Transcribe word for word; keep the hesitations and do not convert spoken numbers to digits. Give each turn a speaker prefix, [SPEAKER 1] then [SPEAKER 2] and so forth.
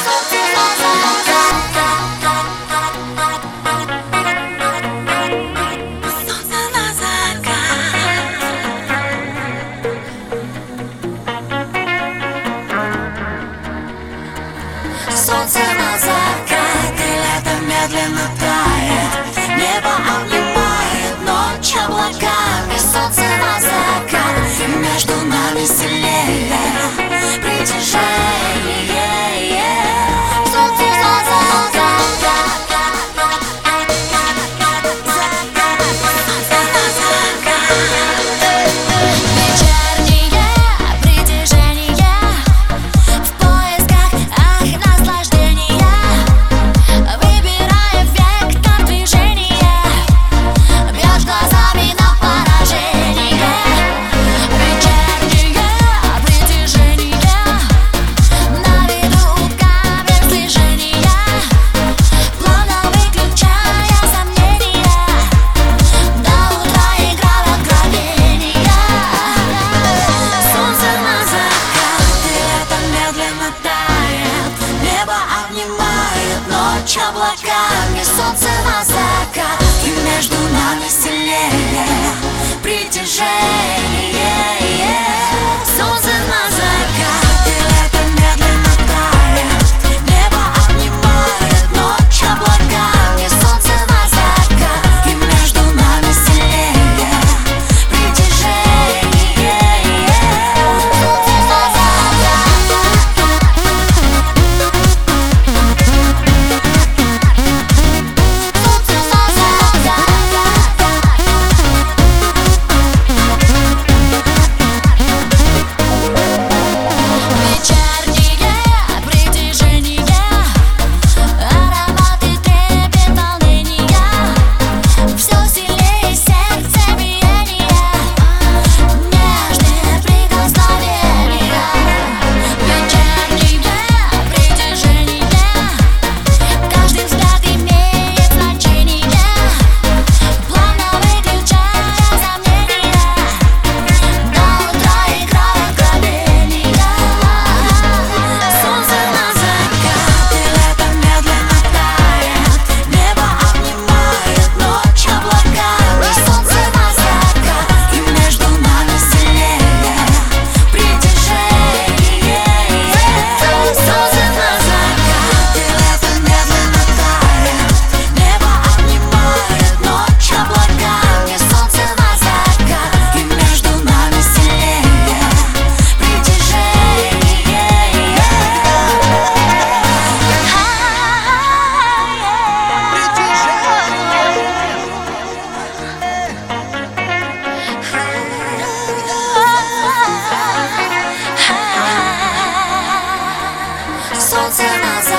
[SPEAKER 1] Солнце на закате, лето медленно тает, небо обнимает ночь облаками. Солнце на закате, между нами сильнее притяжение. Солнце на закате, солнце на закате, вечернее притяжение. В поисках ах, наслаждения, выбирая вектор движения, бьешь глазами на поражение. Вечернее притяжение, на виду камер слежения, плавно выключая сомнения, до утра игра в откровения. Солнце на закате, лето медленно тает, небо обнимает ночь облаками. Солнце на закате, и между нами сильнее притяжение. Солнце на закате, лето медленно тает, небо обнимает ночь облаками. Солнце на закате, и между нами сильнее притяжение. Солнце на закате, солнце на закате. Вечернее притяжение, ароматы, трепет, волнения, все сильнее сердце биения, нежные прикосновения. Вечернее притяжение, каждый взгляд имеет значение, плавно выключая сомнения, до утра игра в откровения. Солнце на закате, лето медленно тает, небо обнимает ночь облаками. Солнце на закате, и между нами сильнее притяжение. Солнце на закате, лето медленно тает, небо обнимает ночь облаками. Солнце на закате, и между нами сильнее притяжение. Солнце на закате.